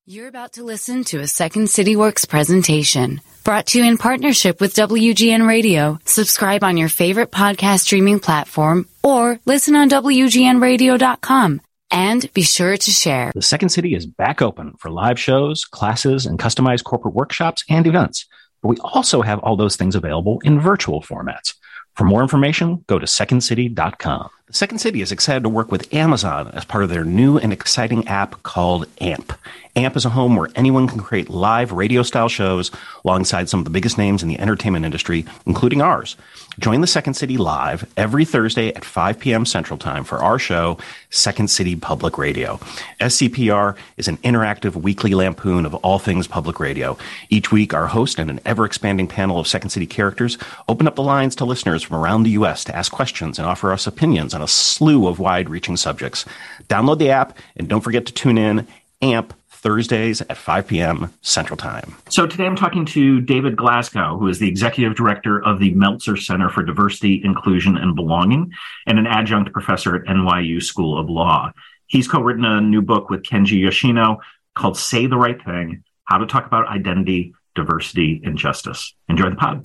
You're about to listen to a Second City Works presentation brought to you in partnership with WGN Radio. Subscribe on your favorite podcast streaming platform or listen on WGNradio.com. And be sure to share. The Second City is back open for live shows, classes, and customized corporate workshops and events. But we also have all those things available in virtual formats. For more information, go to secondcity.com. The Second City is excited to work with Amazon as part of their new and exciting app called AMP. AMP is a home where anyone can create live radio-style shows alongside some of the biggest names in the entertainment industry, including ours. Join the Second City live every Thursday at 5 p.m. Central Time for our show, Second City Public Radio. SCPR is an interactive weekly lampoon of all things public radio. Each week, our host and an ever-expanding panel of Second City characters open up the lines to listeners from around the U.S. to ask questions and offer us opinions on a slew of wide-reaching subjects. Download the app and don't forget to tune in. AMP, Thursdays at 5 p.m. Central Time. So today I'm talking to David Glasgow, who is the Executive Director of the Meltzer Center for Diversity, Inclusion, and Belonging, and an adjunct professor at NYU School of Law. He's co-written a new book with Kenji Yoshino called Say the Right Thing, How to Talk About Identity, Diversity, and Justice. Enjoy the pod.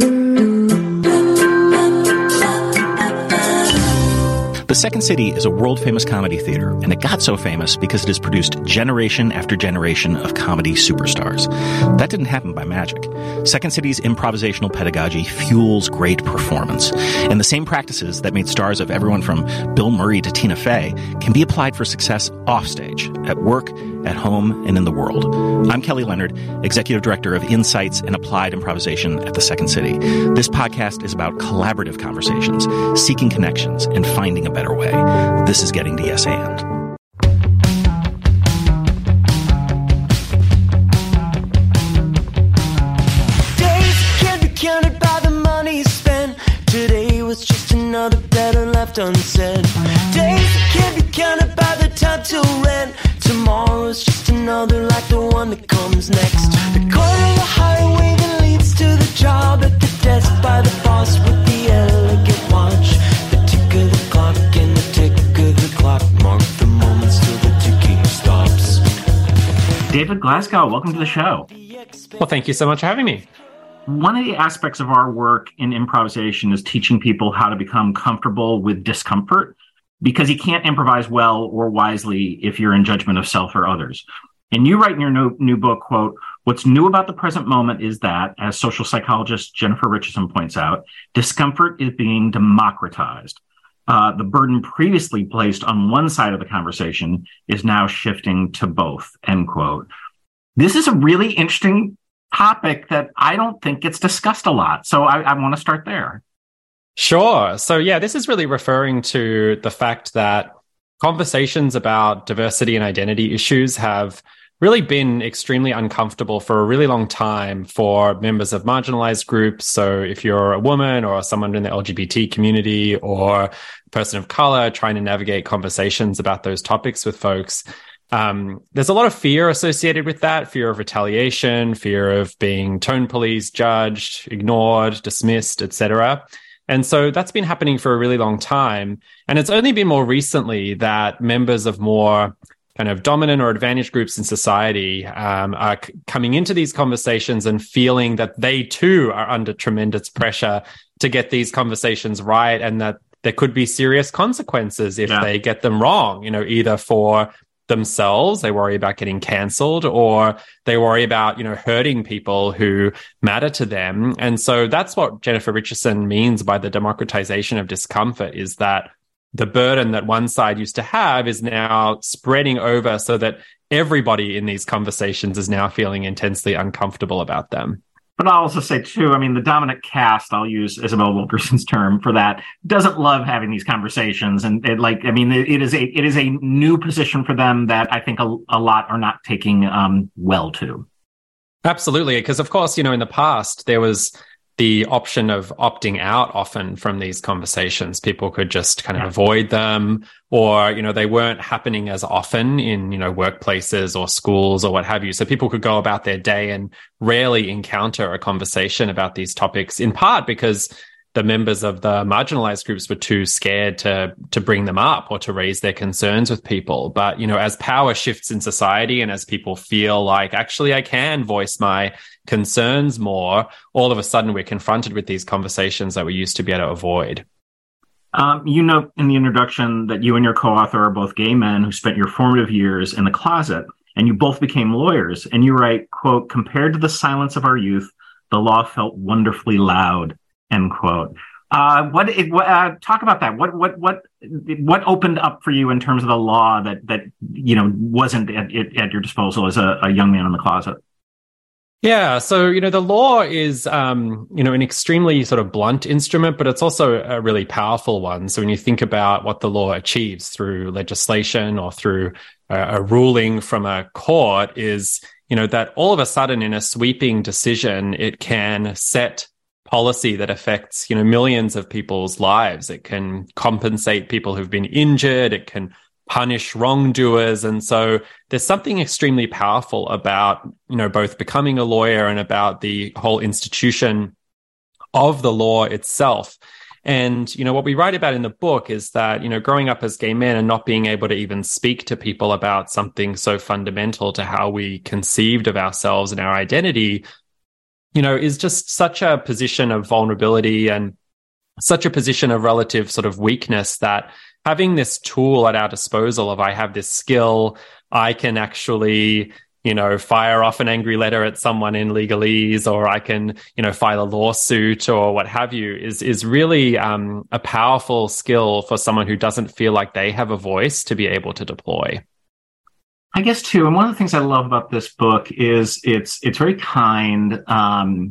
The Second City is a world-famous comedy theater, and it got so famous because it has produced generation after generation of comedy superstars. That didn't happen by magic. Second City's improvisational pedagogy fuels great performance, and the same practices that made stars of everyone from Bill Murray to Tina Fey can be applied for success offstage, at work, at home, and in the world. I'm Kelly Leonard, Executive Director of Insights and Applied Improvisation at the Second City. This podcast is about collaborative conversations, seeking connections, and finding a better way. This is Getting to Yes And. Days can't be counted by the money spent. Today was just another letter left unsaid. Days can't be counted by the time till rent. Tomorrow's just another like the one that comes next. The corner of the highway that leads to the job, at the desk by the boss with the elegant watch. The tick of the clock and the tick of the clock mark the moments till the ticking stops. David Glasgow, welcome to the show. Well, thank you so much for having me. One of the aspects of our work in improvisation is teaching people how to become comfortable with discomfort, because you can't improvise well or wisely if you're in judgment of self or others. And you write in your new book, quote, "What's new about the present moment is that, as social psychologist Jennifer Richardson points out, discomfort is being democratized. The burden previously placed on one side of the conversation is now shifting to both," end quote. This is a really interesting topic that I don't think gets discussed a lot. So I want to start there. Sure. So yeah, this is really referring to the fact that conversations about diversity and identity issues have really been extremely uncomfortable for a really long time for members of marginalized groups. So if you're a woman or someone in the LGBT community or a person of color trying to navigate conversations about those topics with folks, there's a lot of fear associated with that, fear of retaliation, fear of being tone policed, judged, ignored, dismissed, etc. And so that's been happening for a really long time. And it's only been more recently that members of more kind of dominant or advantaged groups in society are coming into these conversations and feeling that they too are under tremendous pressure to get these conversations right, and that there could be serious consequences if they get them wrong, either for themselves, they worry about getting cancelled, or they worry about, hurting people who matter to them. And so that's what Jennifer Richardson means by the democratization of discomfort, is that the burden that one side used to have is now spreading over so that everybody in these conversations is now feeling intensely uncomfortable about them. But I'll also say, too, the dominant caste, I'll use Isabel Wilkerson's term for that, doesn't love having these conversations. And it is a new position for them that I think a lot are not taking well to. Absolutely. Because, of course, in the past, there was the option of opting out often from these conversations. People could just kind of avoid them, or, they weren't happening as often in, workplaces or schools or what have you. So people could go about their day and rarely encounter a conversation about these topics, in part because the members of the marginalized groups were too scared to bring them up or to raise their concerns with people. But, as power shifts in society and as people feel like, actually, I can voice my concerns more, all of a sudden we're confronted with these conversations that we used to be able to avoid. You note in the introduction that you and your co-author are both gay men who spent your formative years in the closet, and you both became lawyers. And you write, quote, "Compared to the silence of our youth, the law felt wonderfully loud," end quote. Talk about that. What opened up for you in terms of the law that wasn't at your disposal as a young man in the closet? Yeah. So, the law is, an extremely sort of blunt instrument, but it's also a really powerful one. So when you think about what the law achieves through legislation or through a ruling from a court is, that all of a sudden in a sweeping decision, it can set policy that affects, millions of people's lives. It can compensate people who've been injured. It can punish wrongdoers. And so there's something extremely powerful about, both becoming a lawyer and about the whole institution of the law itself. And, what we write about in the book is that, growing up as gay men and not being able to even speak to people about something so fundamental to how we conceived of ourselves and our identity, is just such a position of vulnerability and such a position of relative sort of weakness that having this tool at our disposal of I have this skill, I can actually, fire off an angry letter at someone in legalese, or I can, file a lawsuit or what have you, is really a powerful skill for someone who doesn't feel like they have a voice to be able to deploy. I guess too, and one of the things I love about this book is it's very kind, and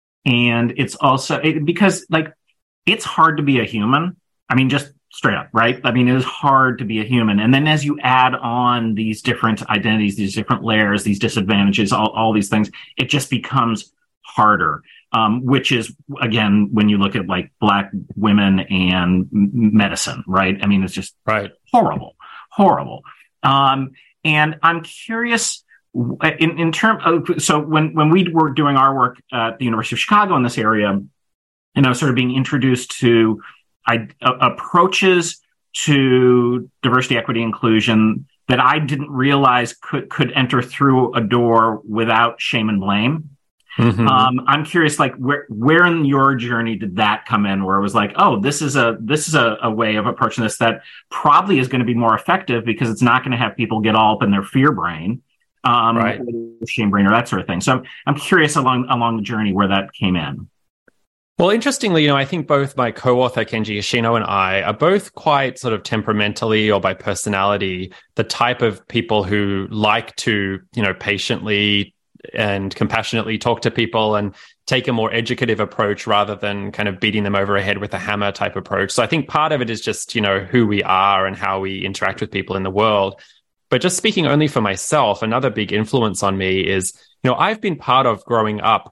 it's also because it's hard to be a human. I mean, just straight up, right? I mean, it is hard to be a human. And then as you add on these different identities, these different layers, these disadvantages, all these things, it just becomes harder, which is, again, when you look at Black women and medicine, right? I mean, it's just horrible. And I'm curious in terms of, so when we were doing our work at the University of Chicago in this area, and I was sort of being introduced to approaches to diversity, equity, inclusion that I didn't realize could enter through a door without shame and blame. Mm-hmm. I'm curious, where in your journey did that come in? Where it was oh, this is a way of approaching this that probably is going to be more effective because it's not going to have people get all up in their fear brain, shame brain, or that sort of thing. So I'm curious along the journey where that came in. Well, interestingly, I think both my co-author, Kenji Yoshino, and I are both quite sort of temperamentally or by personality the type of people who like to, patiently and compassionately talk to people and take a more educative approach rather than kind of beating them over a head with a hammer type approach. So I think part of it is just, who we are and how we interact with people in the world. But just speaking only for myself, another big influence on me is, I've been part of growing up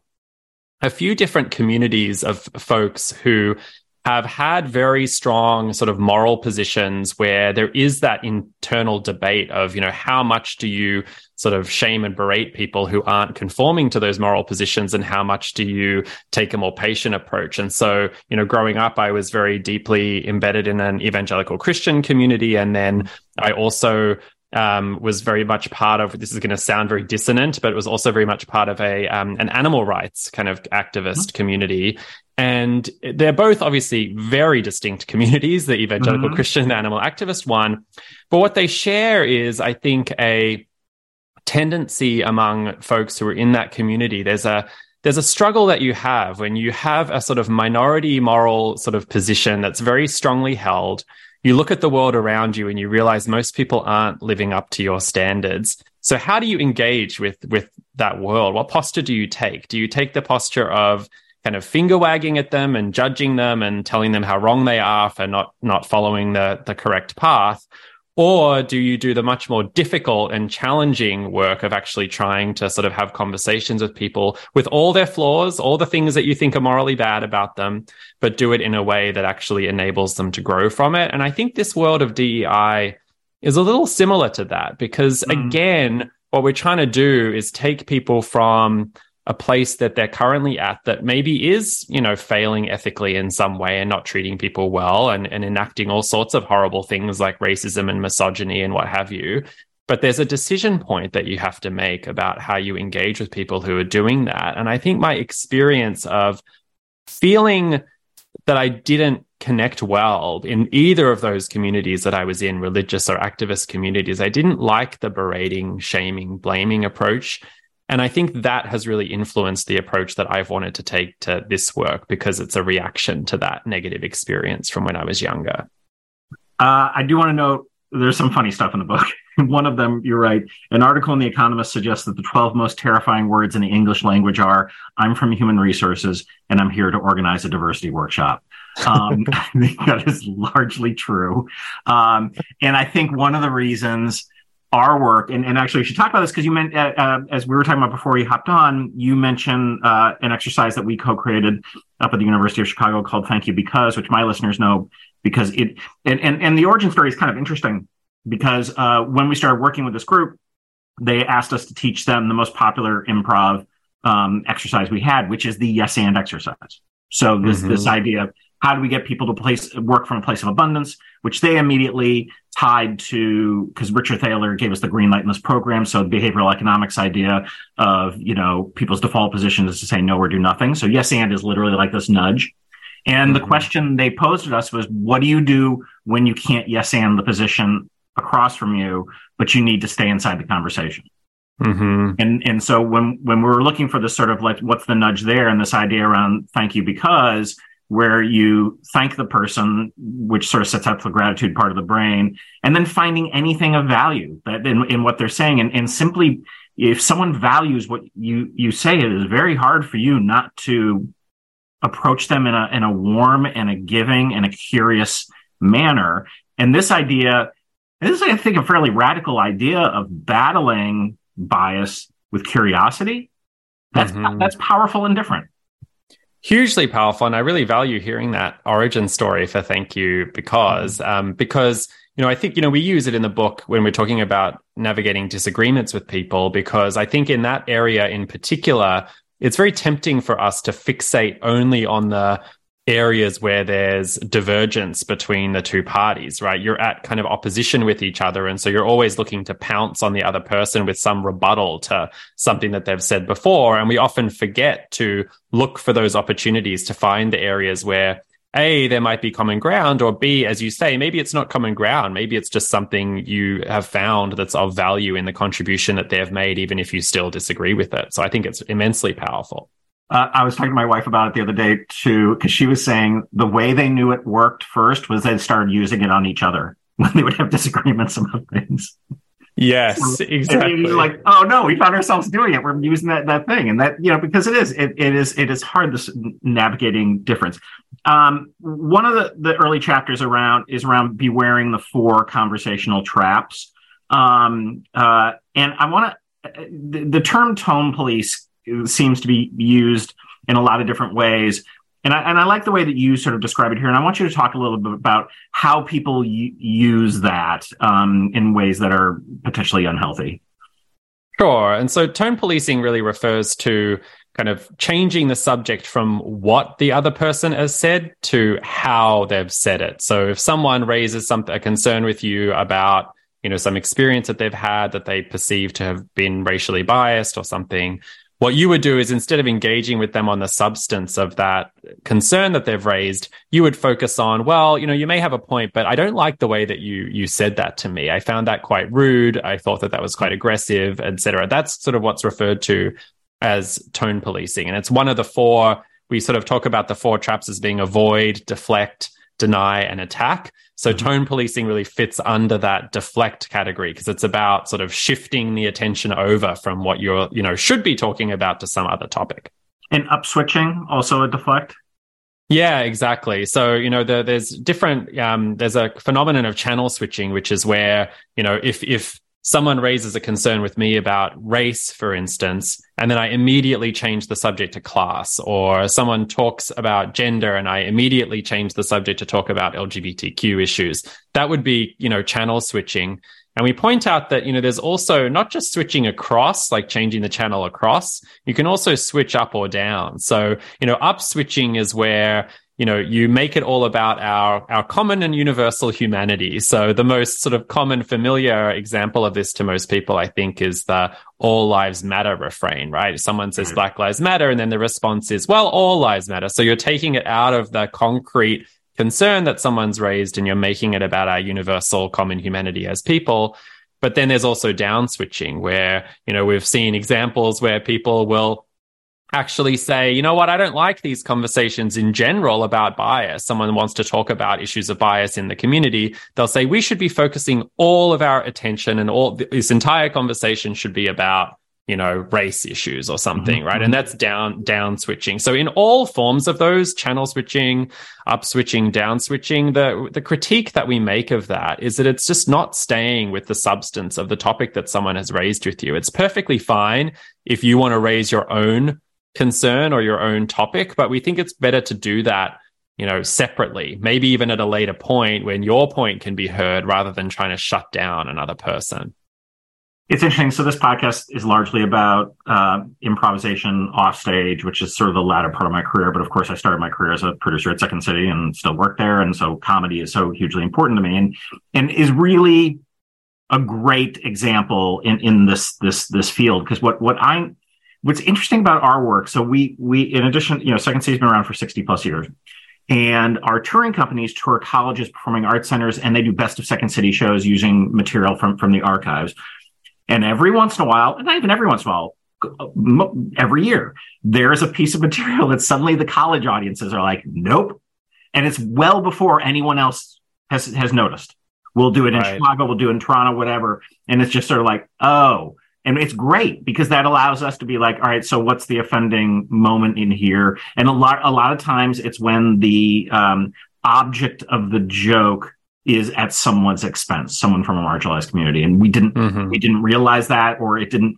a few different communities of folks who have had very strong sort of moral positions where there is that internal debate of, how much do you sort of shame and berate people who aren't conforming to those moral positions, and how much do you take a more patient approach? And so, growing up, I was very deeply embedded in an evangelical Christian community. And then I also was very much part of, this is going to sound very dissonant, but it was also very much part of an animal rights kind of activist community. And they're both obviously very distinct communities, the evangelical Christian and the animal activist one. But what they share is, I think, a tendency among folks who are in that community. There's a struggle that you have when you have a sort of minority moral sort of position that's very strongly held. You look at the world around you and you realize most people aren't living up to your standards. So how do you engage with that world? What posture do you take? Do you take the posture of kind of finger wagging at them and judging them and telling them how wrong they are for not following the correct path? Or do you do the much more difficult and challenging work of actually trying to sort of have conversations with people with all their flaws, all the things that you think are morally bad about them, but do it in a way that actually enables them to grow from it? And I think this world of DEI is a little similar to that because, again, what we're trying to do is take people from a place that they're currently at that maybe is, failing ethically in some way and not treating people well and enacting all sorts of horrible things like racism and misogyny and what have you. But there's a decision point that you have to make about how you engage with people who are doing that. And I think my experience of feeling that I didn't connect well in either of those communities that I was in, religious or activist communities, I didn't like the berating, shaming, blaming approach. And I think that has really influenced the approach that I've wanted to take to this work, because it's a reaction to that negative experience from when I was younger. I do want to note there's some funny stuff in the book. One of them, you're right. An article in The Economist suggests that the 12 most terrifying words in the English language are, "I'm from Human Resources and I'm here to organize a diversity workshop." I think that is largely true. And I think one of the reasons our work, and actually we should talk about this because you meant, as we were talking about before you hopped on, you mentioned an exercise that we co-created up at the University of Chicago called Thank You Because, which my listeners know because it, and the origin story is kind of interesting because when we started working with this group, they asked us to teach them the most popular improv exercise we had, which is the yes and exercise. So this idea of how do we get people to work from a place of abundance, which they immediately tied to, because Richard Thaler gave us the green light in this program. So the behavioral economics idea of, people's default position is to say no or do nothing. So yes and is literally like this nudge. And the question they posed at us was, what do you do when you can't yes and the position across from you, but you need to stay inside the conversation? And so when we were looking for this sort of like, what's the nudge there, and this idea around thank you because, where you thank the person, which sort of sets up the gratitude part of the brain, and then finding anything of value that in what they're saying. And simply, if someone values what you say, it is very hard for you not to approach them in a warm and a giving and a curious manner. And this idea, this is, I think, a fairly radical idea of battling bias with curiosity. That's powerful and different. Hugely powerful. And I really value hearing that origin story for Thank You because, I think, we use it in the book when we're talking about navigating disagreements with people, because I think in that area in particular, it's very tempting for us to fixate only on the areas where there's divergence between the two parties, right? You're at kind of opposition with each other. And so you're always looking to pounce on the other person with some rebuttal to something that they've said before. And we often forget to look for those opportunities to find the areas where A, there might be common ground, or B, as you say, maybe it's not common ground. Maybe it's just something you have found that's of value in the contribution that they've made, even if you still disagree with it. So I think it's immensely powerful. I was talking to my wife about it the other day, too, because she was saying the way they knew it worked first was they started using it on each other when they would have disagreements about things. Yes, exactly. And like, oh, no, we found ourselves doing it. We're using that thing. And that, because it is hard, this navigating difference. One of the early chapters is around bewaring the 4 conversational traps. And I want to, the term tone police seems to be used in a lot of different ways. And I like the way that you sort of describe it here. And I want you to talk a little bit about how people use that in ways that are potentially unhealthy. Sure. And so tone policing really refers to kind of changing the subject from what the other person has said to how they've said it. So if someone raises a concern with you about, some experience that they've had that they perceive to have been racially biased or something, what you would do is, instead of engaging with them on the substance of that concern that they've raised, you would focus on, well, you may have a point, but I don't like the way that you said that to me. I found that quite rude. I thought that was quite aggressive, etc. That's sort of what's referred to as tone policing. And it's one of the 4, we sort of talk about the 4 traps as being avoid, deflect, deny, and attack. So tone policing really fits under that deflect category, because it's about sort of shifting the attention over from what you're, should be talking about to some other topic. And upswitching, also a deflect? Yeah, exactly. So, there's different, there's a phenomenon of channel switching, which is where, if someone raises a concern with me about race, for instance, and then I immediately change the subject to class, or someone talks about gender and I immediately change the subject to talk about LGBTQ issues, that would be, channel switching. And we point out that, there's also not just switching across, like changing the channel across, you can also switch up or down. So, up switching is where, you make it all about our common and universal humanity. So the most sort of common, familiar example of this to most people, I think, is the all lives matter refrain, right? Someone says Black Lives Matter, and then the response is, well, all lives matter. So you're taking it out of the concrete concern that someone's raised, and you're making it about our universal common humanity as people. But then there's also down switching, where, we've seen examples where people will actually say, I don't like these conversations in general about bias. Someone wants to talk about issues of bias in the community. They'll say, we should be focusing all of our attention, and all this entire conversation should be about, race issues or something, right? And that's down switching. So in all forms of those, channel switching, up switching, down switching, the critique that we make of that is that it's just not staying with the substance of the topic that someone has raised with you. It's perfectly fine if you want to raise your own concern or your own topic, but we think it's better to do that, separately, maybe even at a later point when your point can be heard, rather than trying to shut down another person. It's interesting. So this podcast is largely about improvisation off stage, which is sort of the latter part of my career. But of course, I started my career as a producer at Second City and still work there. And so comedy is so hugely important to me, and is really a great example in this field. Because what's interesting about our work, so we in addition, Second City's been around for 60 plus years, and our touring companies tour colleges, performing arts centers, and they do best of Second City shows using material from the archives. And every once in a while, and not even every once in a while, every year, there is a piece of material that suddenly the college audiences are like, nope. And it's well before anyone else has noticed. We'll do it in Chicago, we'll do it in Toronto, whatever. And it's just sort of like, oh. And it's great because that allows us to be like, all right, so what's the offending moment in here? And a lot of times it's when the object of the joke is at someone's expense, someone from a marginalized community, and we didn't realize that, or it didn't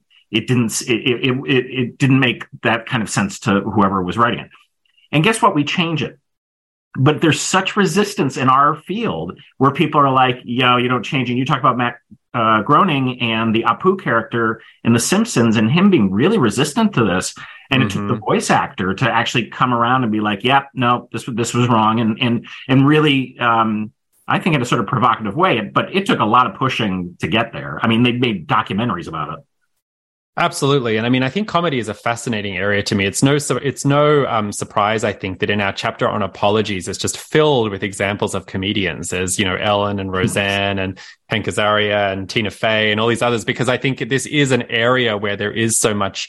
make that kind of sense to whoever was writing it. And guess what? We change it. But there's such resistance in our field where people are like, you don't change it. You talk about Matt Groening and the Apu character in The Simpsons, and him being really resistant to this. And it took the voice actor to actually come around and be like, yeah, no, this was wrong. And really, I think in a sort of provocative way, but it took a lot of pushing to get there. I mean, they made documentaries about it. Absolutely. And I mean, I think comedy is a fascinating area to me. It's no surprise, I think, that in our chapter on apologies, it's just filled with examples of comedians. There's, Ellen and Roseanne and Hank Azaria and Tina Fey and all these others, because I think this is an area where there is so much,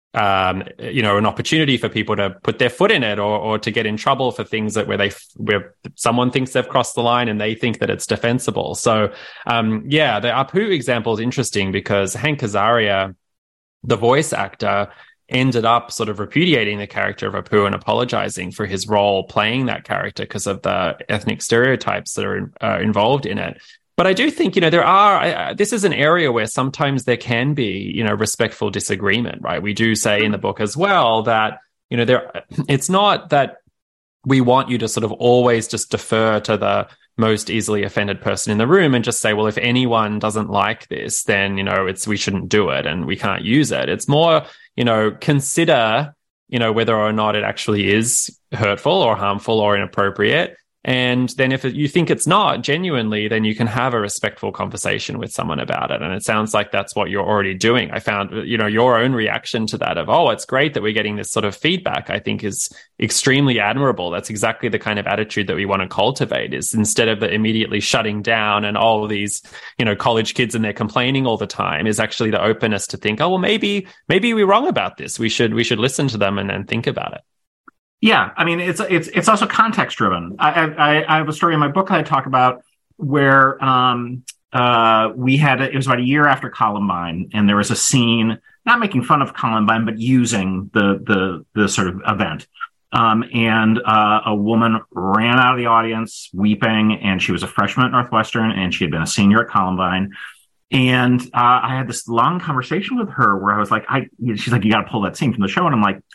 an opportunity for people to put their foot in it, or to get in trouble for things where someone thinks they've crossed the line and they think that it's defensible. So, the Apu example is interesting because Hank Azaria, the voice actor, ended up sort of repudiating the character of Apu and apologizing for his role playing that character because of the ethnic stereotypes that are involved in it. But I do think, this is an area where sometimes there can be, respectful disagreement, right? We do say in the book as well that, it's not that we want you to sort of always just defer to the most easily offended person in the room and just say, well, if anyone doesn't like this, then, we shouldn't do it and we can't use it. It's more, consider, whether or not it actually is hurtful or harmful or inappropriate. And then if you think it's not genuinely, then you can have a respectful conversation with someone about it. And it sounds like that's what you're already doing. I found, your own reaction to that of, oh, it's great that we're getting this sort of feedback, I think is extremely admirable. That's exactly the kind of attitude that we want to cultivate, is instead of the immediately shutting down and all these, college kids and they're complaining all the time, is actually the openness to think, oh, well, maybe we're wrong about this. We should listen to them and think about it. Yeah, I mean, it's also context driven. I have a story in my book that I talk about where we had it was about a year after Columbine, and there was a scene not making fun of Columbine, but using the sort of event. And a woman ran out of the audience weeping, and she was a freshman at Northwestern, and she had been a senior at Columbine. And I had this long conversation with her where I was like, she's like, you got to pull that scene from the show, and I'm like,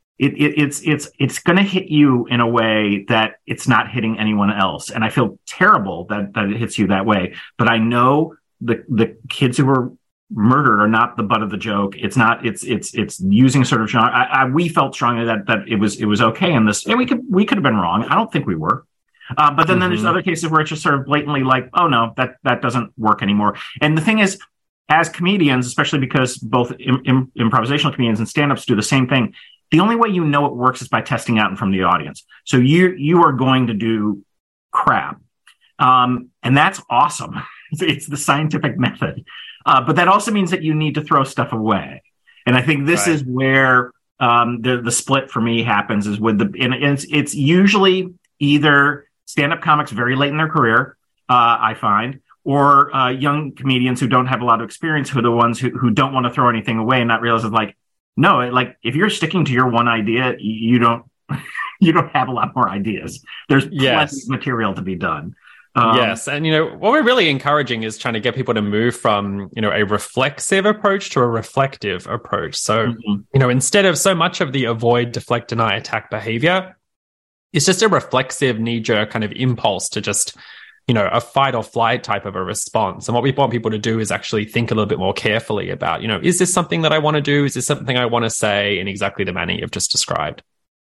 it's going to hit you in a way that it's not hitting anyone else. And I feel terrible that it hits you that way. But I know the kids who were murdered are not the butt of the joke. It's not. It's using sort of genre. We felt strongly that it was okay in this, and we could have been wrong. I don't think we were. But then there's other cases where it's just sort of blatantly like, oh no, that doesn't work anymore. And the thing is, as comedians, especially because both improvisational comedians and stand-ups do the same thing, the only way you know it works is by testing out in front of the audience. So you are going to do crap. And that's awesome. It's the scientific method. But that also means that you need to throw stuff away. And I think this is where the split for me happens, is with and it's usually either stand-up comics very late in their career, I find, or young comedians who don't have a lot of experience, who are the ones who don't want to throw anything away and not realize it's like, no, like if you're sticking to your one idea, you don't have a lot more ideas. There's plenty of material to be done. Yes. And, what we're really encouraging is trying to get people to move from, a reflexive approach to a reflective approach. So, instead of so much of the avoid, deflect, deny, attack behavior, it's just a reflexive knee-jerk kind of impulse to just, a fight or flight type of a response. And what we want people to do is actually think a little bit more carefully about, is this something that I want to do? Is this something I want to say in exactly the manner you've just described?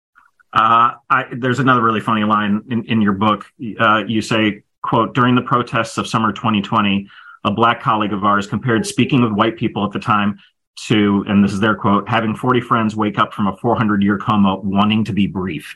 There's another really funny line in your book. You say, quote, during the protests of summer 2020, a Black colleague of ours compared speaking with white people at the time to, and this is their quote, having 40 friends wake up from a 400-year coma wanting to be briefed.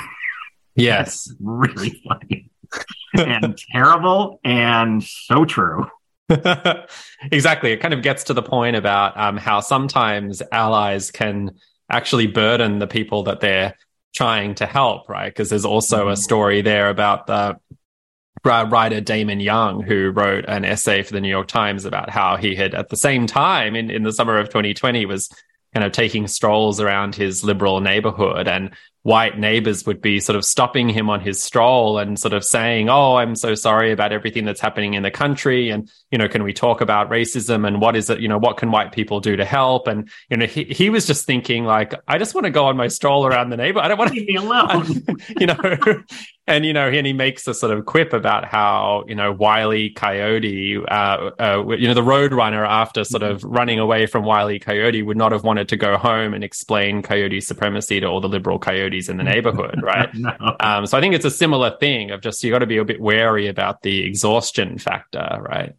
Yes. That's really funny and terrible and so true. Exactly. It kind of gets to the point about how sometimes allies can actually burden the people that they're trying to help, right? Because there's also a story there about the writer Damon Young, who wrote an essay for the New York Times about how he had, at the same time in the summer of 2020, was kind of taking strolls around his liberal neighborhood, and white neighbors would be sort of stopping him on his stroll and sort of saying, oh, I'm so sorry about everything that's happening in the country. And, can we talk about racism and what is it, what can white people do to help? And, he was just thinking like, I just want to go on my stroll around the neighborhood. I don't want to leave me alone, And, and he makes a sort of quip about how, Wile E. Coyote, the Roadrunner, after sort of running away from Wile E. Coyote, would not have wanted to go home and explain coyote supremacy to all the liberal coyotes in the neighborhood, right? No. So I think it's a similar thing of just, you got to be a bit wary about the exhaustion factor, right?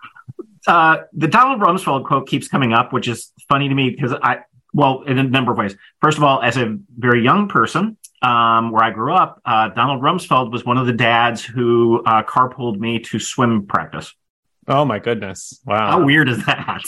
The Donald Rumsfeld quote keeps coming up, which is funny to me because in a number of ways. First of all, as a very young person, where I grew up, Donald Rumsfeld was one of the dads who carpooled me to swim practice. Oh my goodness. Wow. How weird is that?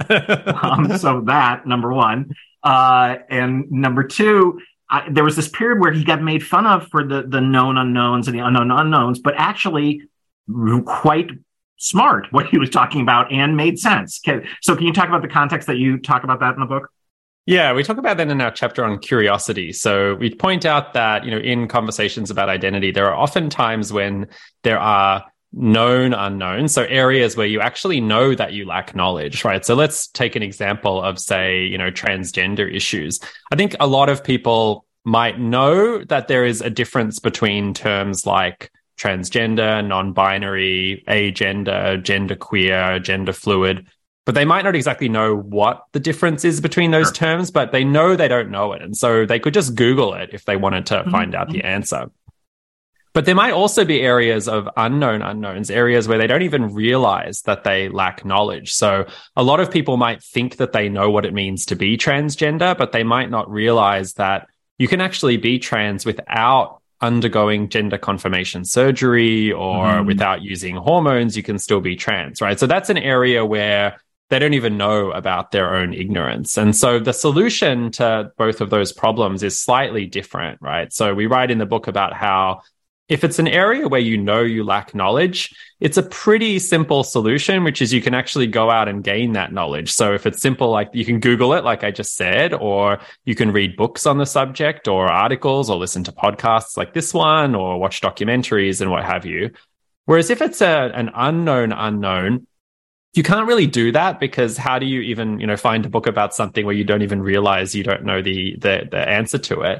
So that, number one. And number two, there was this period where he got made fun of for the known unknowns and the unknown unknowns, but actually quite smart what he was talking about and made sense. So can you talk about the context that you talk about that in the book? Yeah, we talk about that in our chapter on curiosity. So we point out that, in conversations about identity, there are often times when there are known unknowns, so areas where you actually know that you lack knowledge, right? So let's take an example of, say, transgender issues. I think a lot of people might know that there is a difference between terms like transgender, non-binary, agender, genderqueer, gender fluid, but they might not exactly know what the difference is between those terms, but they know they don't know it. And so they could just Google it if they wanted to find out the answer. But there might also be areas of unknown unknowns, areas where they don't even realize that they lack knowledge. So a lot of people might think that they know what it means to be transgender, but they might not realize that you can actually be trans without undergoing gender confirmation surgery or without using hormones. You can still be trans, right? So that's an area where they don't even know about their own ignorance. And so the solution to both of those problems is slightly different, right? So we write in the book about how if it's an area where you know you lack knowledge, it's a pretty simple solution, which is you can actually go out and gain that knowledge. So if it's simple, like you can Google it, like I just said, or you can read books on the subject or articles or listen to podcasts like this one or watch documentaries and what have you. Whereas if it's an unknown, you can't really do that, because how do you even, find a book about something where you don't even realize you don't know the answer to it?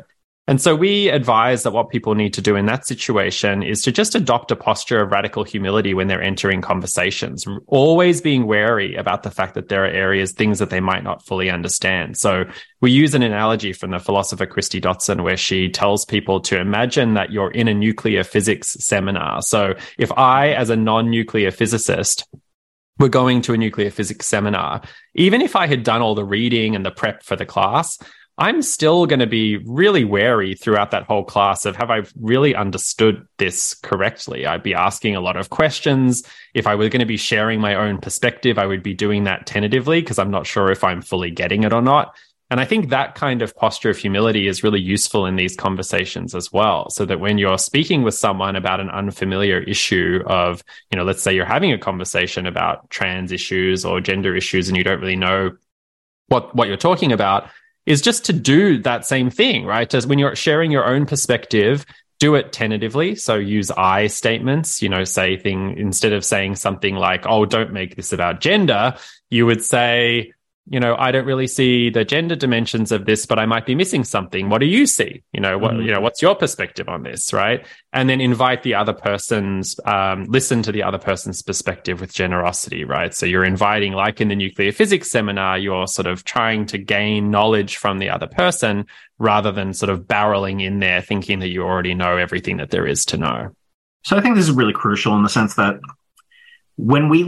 And so we advise that what people need to do in that situation is to just adopt a posture of radical humility when they're entering conversations, always being wary about the fact that there are areas, things that they might not fully understand. So we use an analogy from the philosopher Christy Dotson, where she tells people to imagine that you're in a nuclear physics seminar. So if I, as a non-nuclear physicist, were going to a nuclear physics seminar, even if I had done all the reading and the prep for the class, I'm still going to be really wary throughout that whole class of, have I really understood this correctly? I'd be asking a lot of questions. If I were going to be sharing my own perspective, I would be doing that tentatively because I'm not sure if I'm fully getting it or not. And I think that kind of posture of humility is really useful in these conversations as well, so that when you're speaking with someone about an unfamiliar issue of, let's say you're having a conversation about trans issues or gender issues and you don't really know what you're talking about, is just to do that same thing, right? As when you're sharing your own perspective, do it tentatively. So use I statements, say instead of saying something like, oh, don't make this about gender, you would say, I don't really see the gender dimensions of this, but I might be missing something. What do you see? What's your perspective on this, right? And then invite the other person's, listen to the other person's perspective with generosity, right? So you're inviting, like in the nuclear physics seminar, you're sort of trying to gain knowledge from the other person rather than sort of barreling in there thinking that you already know everything that there is to know. So I think this is really crucial in the sense that when we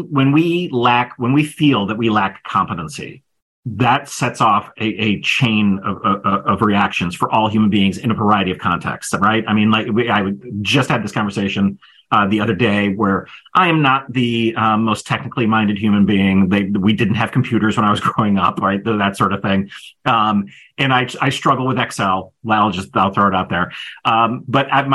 feel that we lack competency, that sets off a chain of reactions for all human beings in a variety of contexts, right? I mean, I just had this conversation the other day where I am not the most technically minded human being. We didn't have computers when I was growing up, right? That sort of thing. And I struggle with Excel. I'll throw it out there. But at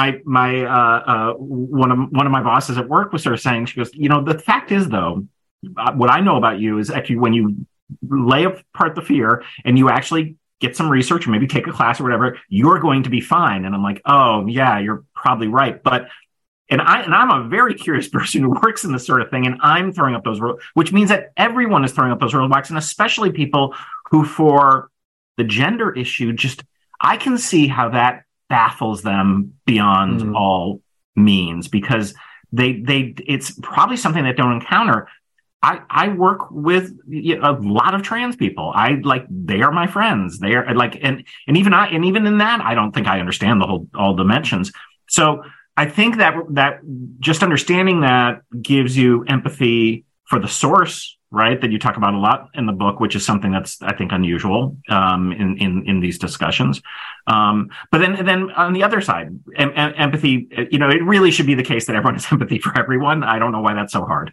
one of my bosses at work was sort of saying, she goes, the fact is though, what I know about you is actually when you lay apart the fear and you actually get some research or maybe take a class or whatever, you're going to be fine. And I'm like, oh yeah, you're probably right. And I'm a very curious person who works in this sort of thing, and I'm throwing up those rules, which means that everyone is throwing up those roadblocks, and especially people who, for the gender issue, I can see how that baffles them beyond all means, because it's probably something they don't encounter. I work with a lot of trans people. They are my friends. They are and even in that, I don't think I understand all dimensions. So I think that just understanding that gives you empathy for the source, right? That you talk about a lot in the book, which is something that's, I think, unusual in these discussions. But then on the other side, empathy, it really should be the case that everyone has empathy for everyone. I don't know why that's so hard.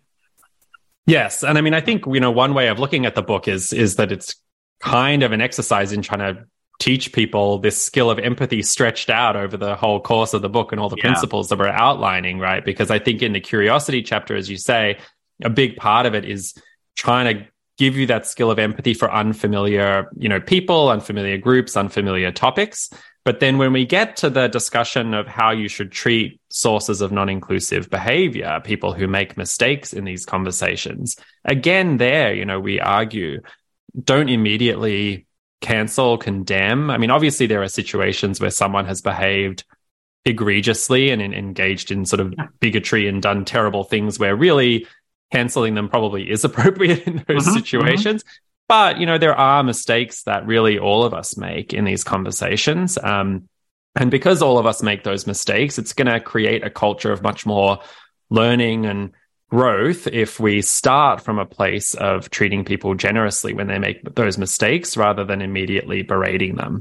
Yes. And I mean, I think, one way of looking at the book is that it's kind of an exercise in trying to teach people this skill of empathy stretched out over the whole course of the book and all the principles that we're outlining, right? Because I think in the curiosity chapter, as you say, a big part of it is trying to give you that skill of empathy for unfamiliar, people, unfamiliar groups, unfamiliar topics. But then when we get to the discussion of how you should treat sources of non-inclusive behavior, people who make mistakes in these conversations, again, we argue, don't immediately cancel, condemn. I mean, obviously there are situations where someone has behaved egregiously and engaged in sort of bigotry and done terrible things where really canceling them probably is appropriate in those situations. But, there are mistakes that really all of us make in these conversations. And because all of us make those mistakes, it's going to create a culture of much more learning and growth if we start from a place of treating people generously when they make those mistakes rather than immediately berating them.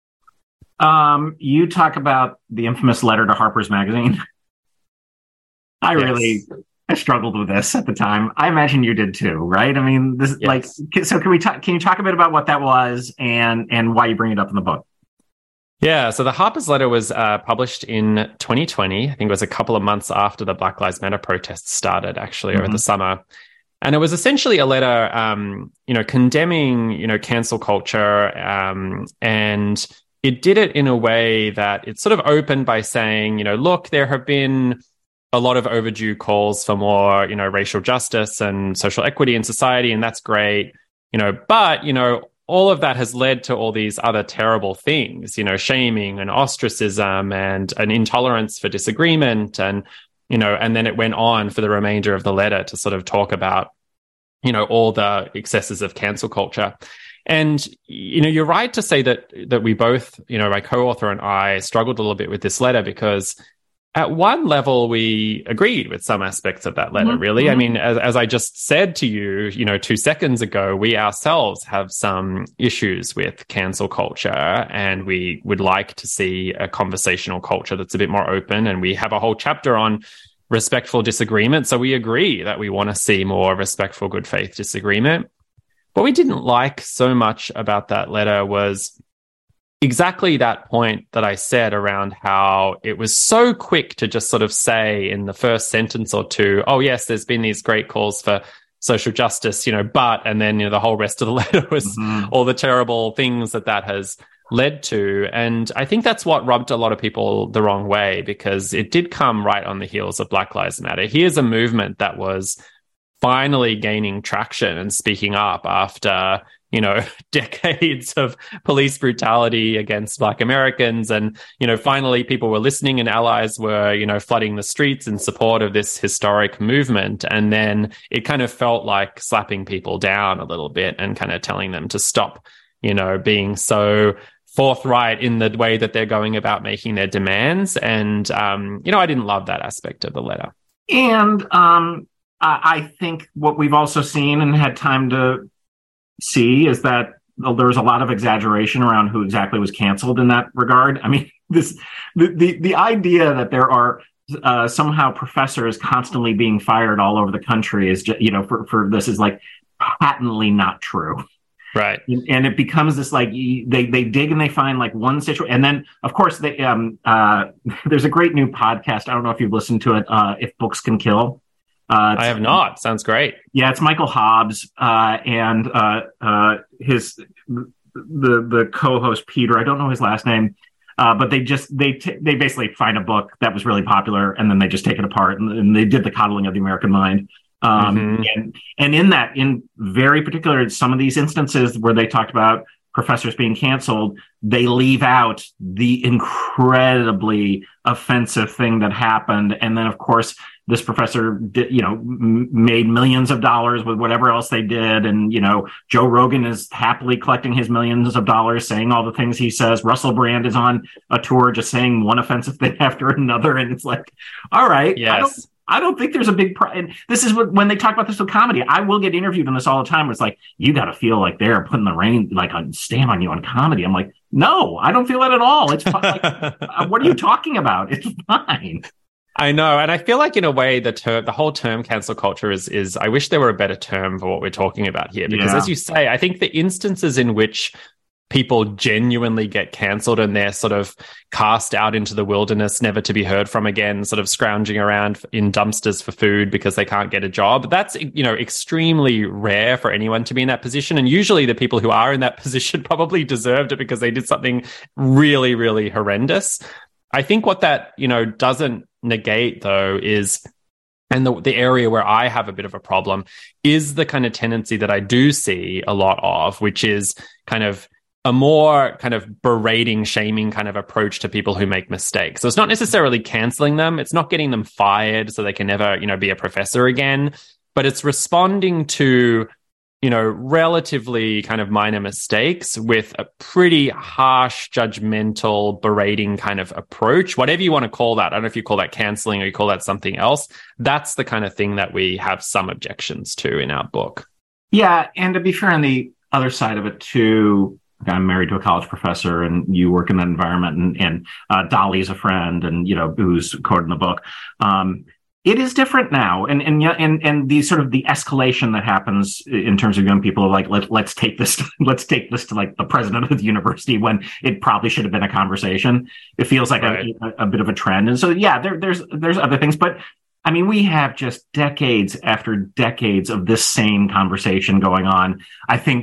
You talk about the infamous letter to Harper's Magazine. I struggled with this at the time. I imagine you did too, right? I mean, so can you talk a bit about what that was and why you bring it up in the book? Yeah, so the Harper's letter was published in 2020. I think it was a couple of months after the Black Lives Matter protests started, actually, over the summer. And it was essentially a letter, condemning, cancel culture. And it did it in a way that it sort of opened by saying, look, there have been a lot of overdue calls for more, racial justice and social equity in society, and that's great. But, all of that has led to all these other terrible things, shaming and ostracism and an intolerance for disagreement. And, and then it went on for the remainder of the letter to sort of talk about, all the excesses of cancel culture. And, you're right to say that we both, my co-author and I struggled a little bit with this letter because at one level, we agreed with some aspects of that letter, really. I mean, as I just said to you, 2 seconds ago, we ourselves have some issues with cancel culture, and we would like to see a conversational culture that's a bit more open. And we have a whole chapter on respectful disagreement. So we agree that we want to see more respectful, good faith disagreement. What we didn't like so much about that letter was exactly that point that I said around how it was so quick to just sort of say in the first sentence or two, oh, yes, there's been these great calls for social justice, but, and then, the whole rest of the letter was all the terrible things that has led to. And I think that's what rubbed a lot of people the wrong way, because it did come right on the heels of Black Lives Matter. Here's a movement that was finally gaining traction and speaking up after decades of police brutality against Black Americans. And, finally people were listening and allies were, flooding the streets in support of this historic movement. And then it kind of felt like slapping people down a little bit and kind of telling them to stop, being so forthright in the way that they're going about making their demands. And, I didn't love that aspect of the letter. And I think what we've also seen and had time to see is that there was a lot of exaggeration around who exactly was canceled in that regard. I mean, the idea that there are somehow professors constantly being fired all over the country is just, for this is like patently not true. Right. And it becomes this like they dig and they find like one situation. And then, of course, they there's a great new podcast. I don't know if you've listened to it, If Books Can Kill. I have not. Sounds great. Yeah, it's Michael Hobbs and his the co-host Peter. I don't know his last name, but they basically find a book that was really popular and then they just take it apart and they did the coddling of the American mind. And in very particular, some of these instances where they talked about professors being canceled, they leave out the incredibly offensive thing that happened. And then, of course, this professor did, made millions of dollars with whatever else they did. And, Joe Rogan is happily collecting his millions of dollars, saying all the things he says. Russell Brand is on a tour just saying one offensive thing after another. And it's like, all right. Yes. I don't think there's a big and this is when they talk about this with comedy. I will get interviewed on this all the time. Where it's like, you got to feel like they're putting the rain, like a stamp on you on comedy. I'm like, no, I don't feel that at all. It's fine. Like, what are you talking about? It's fine. I know. And I feel like in a way, the whole term cancel culture is, I wish there were a better term for what we're talking about here. Because as you say, I think the instances in which people genuinely get cancelled and they're sort of cast out into the wilderness, never to be heard from again, sort of scrounging around in dumpsters for food because they can't get a job. That's, extremely rare for anyone to be in that position. And usually the people who are in that position probably deserved it because they did something really, really horrendous. I think what that, doesn't negate, though, is, and the area where I have a bit of a problem is the kind of tendency that I do see a lot of, which is kind of a more kind of berating, shaming kind of approach to people who make mistakes. So it's not necessarily canceling them. It's not getting them fired so they can never, be a professor again, but it's responding to, relatively kind of minor mistakes with a pretty harsh, judgmental, berating kind of approach, whatever you want to call that. I don't know if you call that canceling or you call that something else. That's the kind of thing that we have some objections to in our book. Yeah. And to be fair, on the other side of it too, I'm married to a college professor and you work in that environment and Dolly's a friend and, who's quoted in the book. It is different now. And the sort of the escalation that happens in terms of young people, like, let's take this to like the president of the university when it probably should have been a conversation. It feels like a bit of a trend. And so, yeah, there's other things, but I mean, we have just decades after decades of this same conversation going on. I think,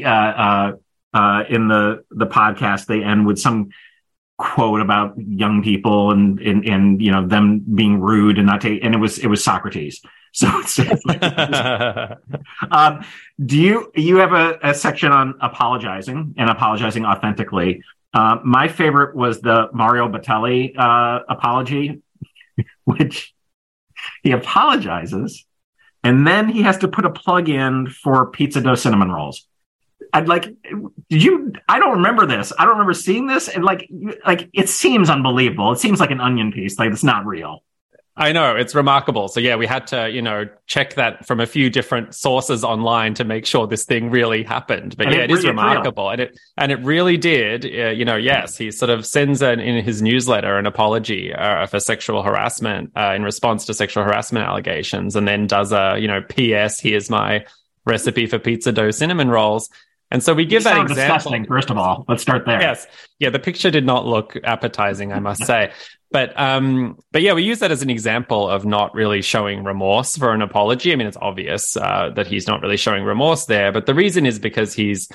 in the podcast, they end with some quote about young people and them being rude and not take, and it was Socrates. So it's do you have a section on apologizing and apologizing authentically? My favorite was the Mario Batali apology, which he apologizes and then he has to put a plug in for pizza dough cinnamon rolls. I don't remember this. I don't remember seeing this. And like it seems unbelievable. It seems like an onion piece. Like it's not real. I know, it's remarkable. So yeah, we had to, check that from a few different sources online to make sure this thing really happened. But it is remarkable. And it really did, yes, he sort of sends in his newsletter an apology for sexual harassment in response to sexual harassment allegations, and then does a, P.S. here's my recipe for pizza dough cinnamon rolls. And so we give that example. Disgusting, first of all. Let's start there. Yes. Yeah, the picture did not look appetizing, I must say. But yeah, we use that as an example of not really showing remorse for an apology. I mean, it's obvious that he's not really showing remorse there, but the reason is because he's,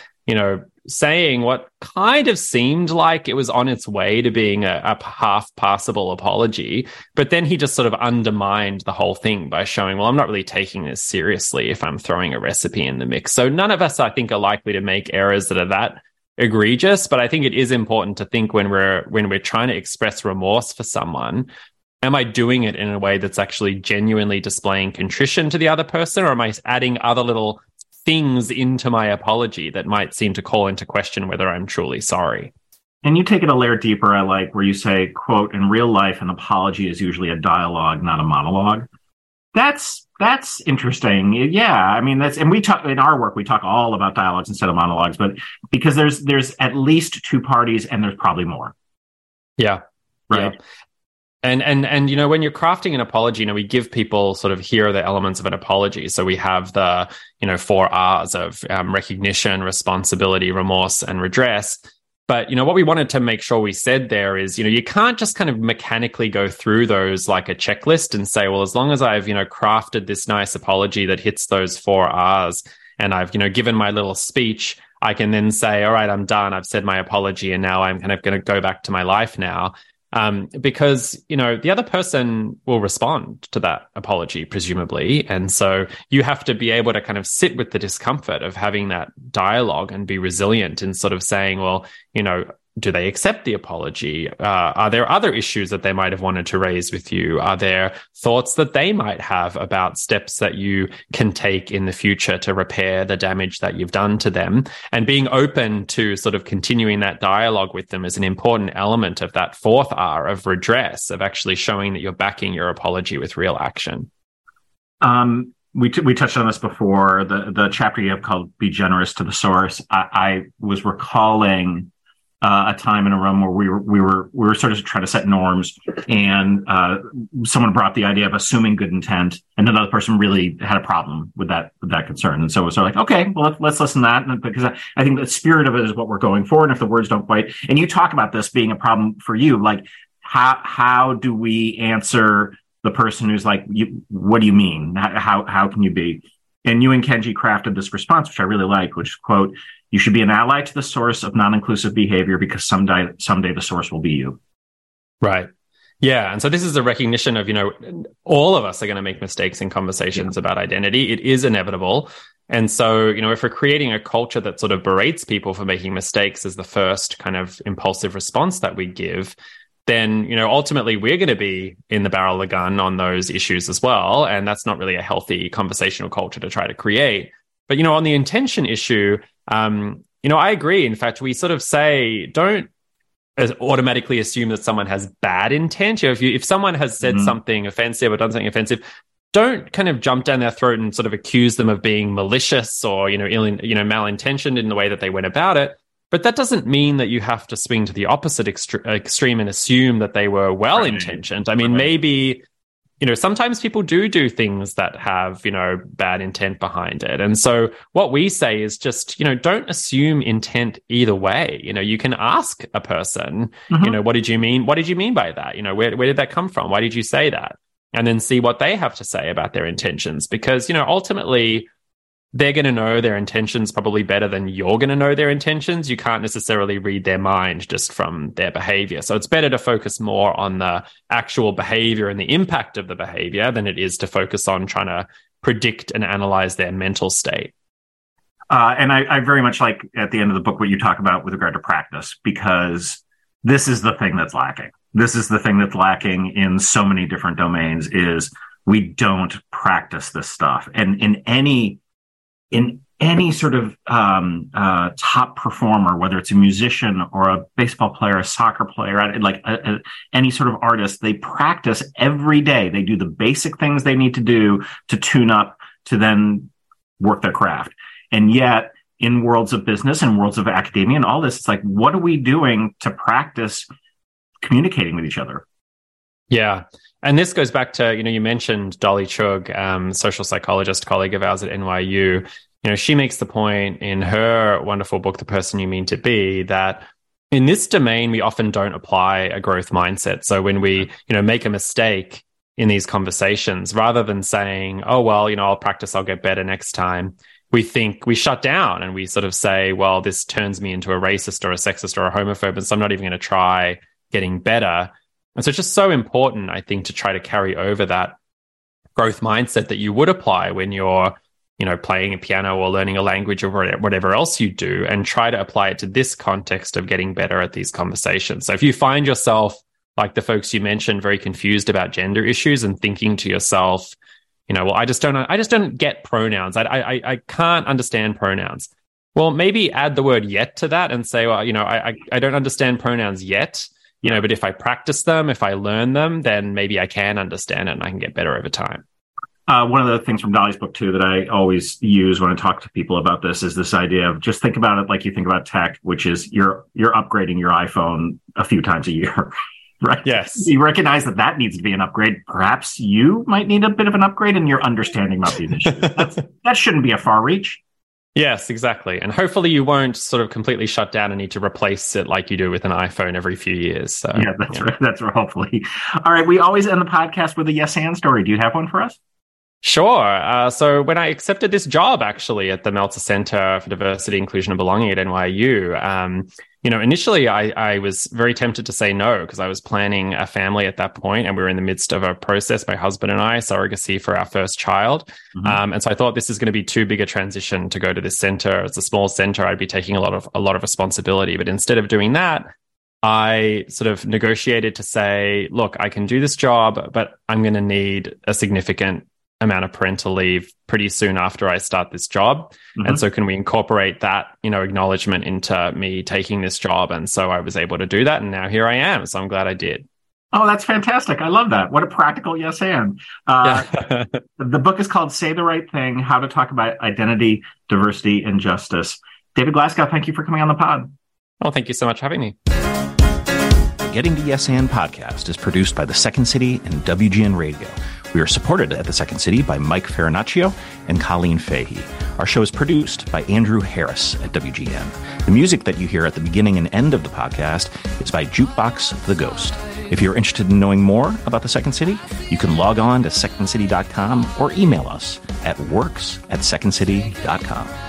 saying what kind of seemed like it was on its way to being a half passable apology, but then he just sort of undermined the whole thing by showing, well, I'm not really taking this seriously if I'm throwing a recipe in the mix. So none of us, I think, are likely to make errors that are that egregious, but I think it is important to think when we're trying to express remorse for someone, am I doing it in a way that's actually genuinely displaying contrition to the other person, or am I adding other little things into my apology that might seem to call into question whether I'm truly sorry? And you take it a layer deeper, I like, where you say, quote, in real life, an apology is usually a dialogue, not a monologue. That's interesting. Yeah. I mean, and we talk in our work, we talk all about dialogues instead of monologues, but because there's at least two parties and there's probably more. Yeah. Right. Yeah. And when you're crafting an apology, we give people sort of, here are the elements of an apology. So we have the, 4 R's of recognition, responsibility, remorse, and redress. But, what we wanted to make sure we said there is, you can't just kind of mechanically go through those like a checklist and say, well, as long as I've, crafted this nice apology that hits those 4 R's and I've, given my little speech, I can then say, all right, I'm done. I've said my apology and now I'm kind of going to go back to my life now. Because, the other person will respond to that apology, presumably. And so you have to be able to kind of sit with the discomfort of having that dialogue and be resilient in sort of saying, well, do they accept the apology? Are there other issues that they might have wanted to raise with you? Are there thoughts that they might have about steps that you can take in the future to repair the damage that you've done to them? And being open to sort of continuing that dialogue with them is an important element of that 4th R of redress, of actually showing that you're backing your apology with real action. We touched on this before, the chapter you have called Be Generous to the Source. I was recalling a time in a room where we were sort of trying to set norms, and someone brought the idea of assuming good intent, and another person really had a problem with that concern. And so it was sort of like, okay, well, let's listen to that, because I think the spirit of it is what we're going for. And if the words don't quite, and you talk about this being a problem for you, like how do we answer the person who's like, what do you mean? How can you be? And you and Kenji crafted this response, which I really like, which, quote, you should be an ally to the source of non-inclusive behavior because someday the source will be you. Right. Yeah. And so this is a recognition of, all of us are going to make mistakes in conversations about identity. It is inevitable. And so, if we're creating a culture that sort of berates people for making mistakes as the first kind of impulsive response that we give, then, ultimately we're going to be in the barrel of the gun on those issues as well. And that's not really a healthy conversational culture to try to create. But, on the intention issue, I agree. In fact, we sort of say, don't automatically assume that someone has bad intent. If someone has said something offensive or done something offensive, don't kind of jump down their throat and sort of accuse them of being malicious or, malintentioned in the way that they went about it. But that doesn't mean that you have to swing to the opposite extreme and assume that they were well-intentioned. I mean, maybe, sometimes people do things that have, bad intent behind it. And so what we say is just, don't assume intent either way. You can ask a person, what did you mean? What did you mean by that? Where did that come from? Why did you say that? And then see what they have to say about their intentions. Because, ultimately, they're going to know their intentions probably better than you're going to know their intentions. You can't necessarily read their mind just from their behavior. So it's better to focus more on the actual behavior and the impact of the behavior than it is to focus on trying to predict and analyze their mental state. And I very much like at the end of the book what you talk about with regard to practice, because this is the thing that's lacking. This is the thing that's lacking in so many different domains is we don't practice this stuff. And in any sort of top performer, whether it's a musician or a baseball player, a soccer player, like any sort of artist, they practice every day. They do the basic things they need to do to tune up to then work their craft. And yet in worlds of business and worlds of academia and all this, it's like, what are we doing to practice communicating with each other? Yeah. And this goes back to, you mentioned Dolly Chugh, social psychologist, colleague of ours at NYU. She makes the point in her wonderful book, The Person You Mean to Be, that in this domain, we often don't apply a growth mindset. So when we, make a mistake in these conversations, rather than saying, oh, well, I'll practice, I'll get better next time, we shut down and we sort of say, well, this turns me into a racist or a sexist or a homophobe, and so I'm not even going to try getting better. And so it's just so important, I think, to try to carry over that growth mindset that you would apply when you're, playing a piano or learning a language or whatever else you do, and try to apply it to this context of getting better at these conversations. So if you find yourself, like the folks you mentioned, very confused about gender issues and thinking to yourself, well, I just don't get pronouns. I can't understand pronouns. Well, maybe add the word yet to that and say, well, I don't understand pronouns yet. But if I practice them, if I learn them, then maybe I can understand it and I can get better over time. One of the things from Dolly's book, too, that I always use when I talk to people about this is this idea of just think about it like you think about tech, which is you're upgrading your iPhone a few times a year, right? Yes. You recognize that needs to be an upgrade. Perhaps you might need a bit of an upgrade in your understanding about these issues. That shouldn't be a far reach. Yes, exactly. And hopefully you won't sort of completely shut down and need to replace it like you do with an iPhone every few years. So, yeah, that's right. That's right, hopefully. All right. We always end the podcast with a yes and story. Do you have one for us? Sure. So when I accepted this job, actually, at the Meltzer Center for Diversity, Inclusion and Belonging at NYU, initially I was very tempted to say no because I was planning a family at that point, and we were in the midst of a process, my husband and I, surrogacy for our first child. Mm-hmm. And so I thought this is going to be too big a transition to go to this center. It's a small center. I'd be taking a lot of responsibility. But instead of doing that, I sort of negotiated to say, look, I can do this job, but I'm going to need a significant amount of parental leave pretty soon after I start this job. Mm-hmm. And so can we incorporate that, acknowledgement into me taking this job? And so I was able to do that. And now here I am. So I'm glad I did. Oh, that's fantastic. I love that. What a practical yes and. The book is called Say the Right Thing, How to Talk About Identity, Diversity, and Justice. David Glasgow, thank you for coming on the pod. Oh, thank you so much for having me. Getting to Yes and podcast is produced by The Second City and WGN Radio. We are supported at The Second City by Mike Farinaccio and Colleen Fahey. Our show is produced by Andrew Harris at WGN. The music that you hear at the beginning and end of the podcast is by Jukebox the Ghost. If you're interested in knowing more about The Second City, you can log on to secondcity.com or email us at works@secondcity.com.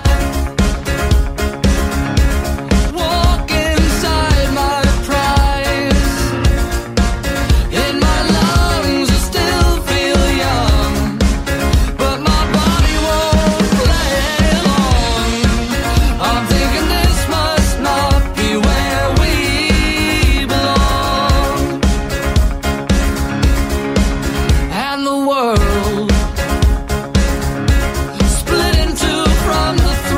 Split into from the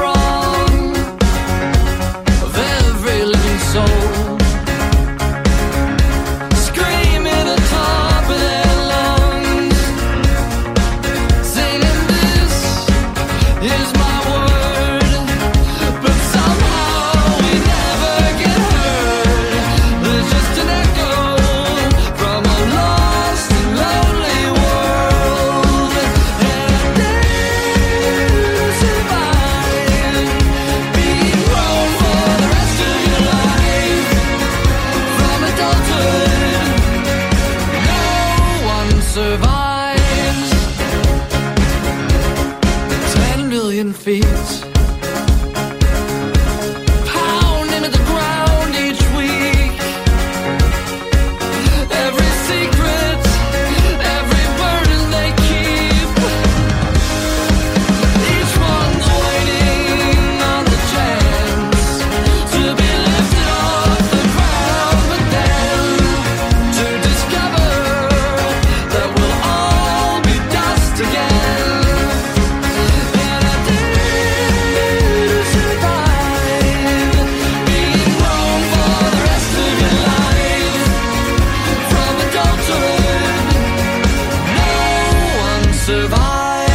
feet. Pound into the ground each week. Every secret, every burden they keep. Each one's waiting on the chance to be lifted off the ground, but then to discover that we'll all be dust again. And I did survive being grown for the rest of your life. From adulthood, no one survives.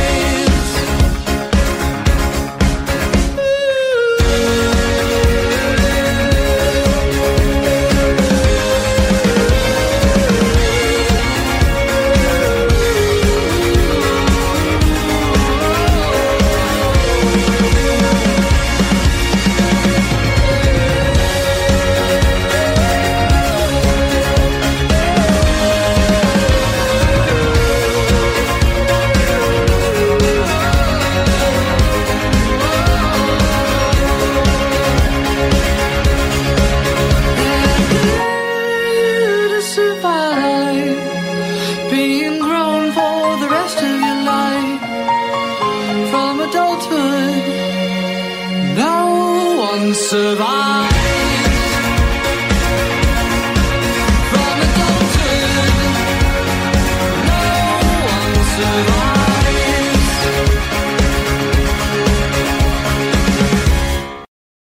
To survive being grown for the rest of your life. From adulthood, no one survives.